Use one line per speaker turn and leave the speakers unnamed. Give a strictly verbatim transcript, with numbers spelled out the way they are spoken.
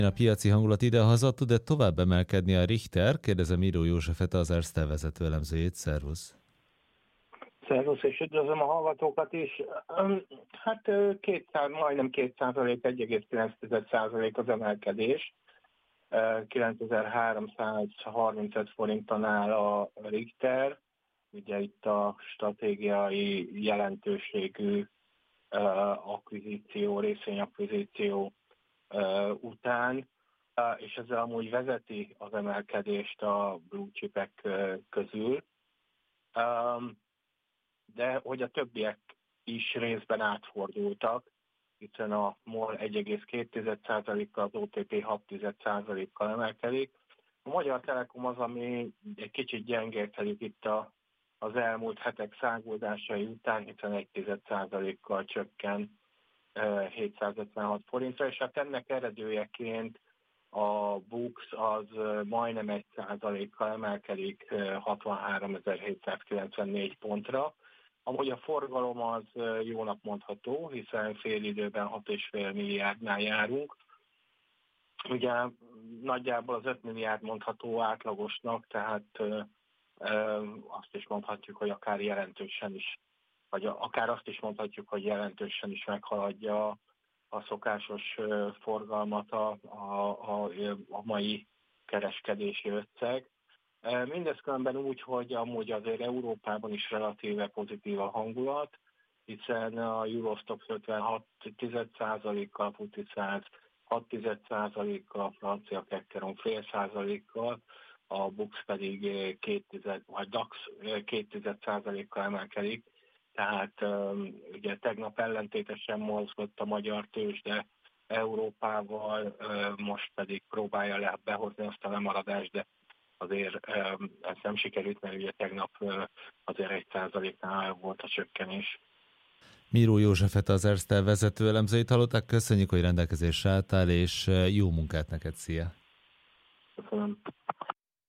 A piaci hangulat idehaza tud-e tovább emelkedni a Richter? Kérdezem Miró Józsefet, az Erste vezető elemzőjét. Szervusz!
Szervusz, és üdvözlöm a hallgatókat is. Hát kétszáz, majdnem két százalék, egy egész kilenc százalék az emelkedés. kilencezer-háromszázharmincöt forinton áll a Richter. Ugye itt a stratégiai jelentőségű akvizíció, részvényakvizíció után, és ezzel amúgy vezeti az emelkedést a blue chipek közül. De hogy a többiek is részben átfordultak, hiszen a MOL egy egész két százalékkal, az o té pé hat százalékkal emelkedik. A Magyar Telekom az, ami egy kicsit gyengélkedik itt a, az elmúlt hetek száguldásai után, hiszen egy százalékkal csökken hétszázötvenhat forintra, és hát ennek eredőjeként a BUX az majdnem egy százalékkal emelkedik hatvanháromezer-hétszázkilencvennégy pontra. Amúgy a forgalom az jónak mondható, hiszen fél időben hat egész öt milliárdnál járunk. Ugye nagyjából az öt milliárd mondható átlagosnak, tehát azt is mondhatjuk, hogy akár jelentősen is, vagy akár azt is mondhatjuk, hogy jelentősen is meghaladja a szokásos forgalmat a, a, a, a mai kereskedési összeg. Mindez különben úgy, hogy amúgy azért Európában is relatíve pozitív a hangulat, hiszen a Eurostoxx ötvenhat százalékkal, a FTSE száz hat százalékkal, a francia Kekkeron fél százalékkal, a BUX pedig két, vagy DAX két százalékkal emelkedik. Tehát ugye tegnap ellentétesen mozgott a magyar tőzsde Európával, most pedig próbálja behozni azt a lemaradást, de azért ez nem sikerült, mert ugye tegnap azért egy százaléknál volt a csökkenés.
Miró Józsefet, az Erste vezető elemzőjét hallották. Köszönjük, hogy rendelkezésre álltál, és jó munkát neked, szia!
Köszönöm.